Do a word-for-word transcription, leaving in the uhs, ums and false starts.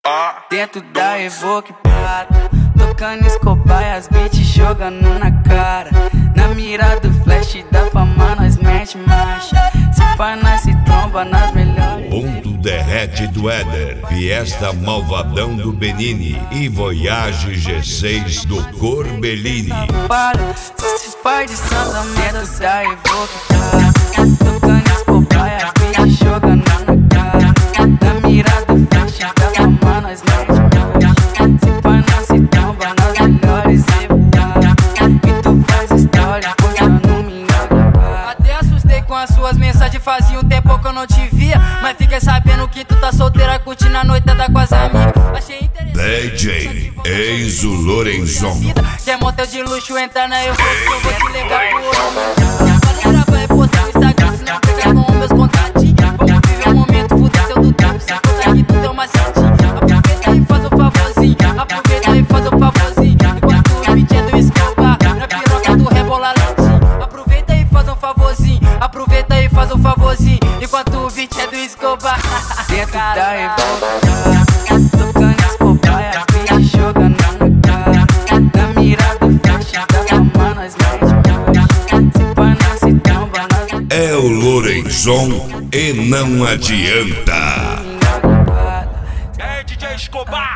Dentro da Evoque Prata, tocando Escobar e as beats jogando na cara. Na mira do flash da fama nós mete marcha. Se pá nós se tromba nas melhores. Ponto derrete do Éder, Fiesta Malvadão do Benini e Voyage G seis do Corbellini. Para, se pai de Santa Merda da Evoque Prata, tocando Escobar e as beats jogando na cara. Na mira do flash da fama nós mete marcha. Se pá nós se tromba nas melhores e voar. E tu faz história contando minha cara. Até assustei com as suas mensagens, fazia um tempo que eu não te via. Mas fiquei sabendo que tu tá solteira, curtindo a noitada com as amigas. Achei interessante. D J Enzo Lorenzon. Quer motel de luxo, entra na eu vou, eu vou te levar pro outro. Pode gravar e postar no Instagram, se não pegar com meus contatinhos. Vamos viver o momento, fuder teu do tempo, se contar que tu deu uma setinha. Aproveita e faz o favorzinho, aproveita e faz o favorzinho. Enquanto o beat é do Escobar, na piroca do rebola lentinho. Aproveita e faz um favorzinho, aproveita e faz um favorzinho. Enquanto o beat é do Escobar. Dentro da Evoque, tocando Escobar e as beats jogando na cara. Na mira do flash da fama nós mete marcha. Se pá nós se tromba nas É o Lorenzon e não adianta. melhores. É D J Escobar.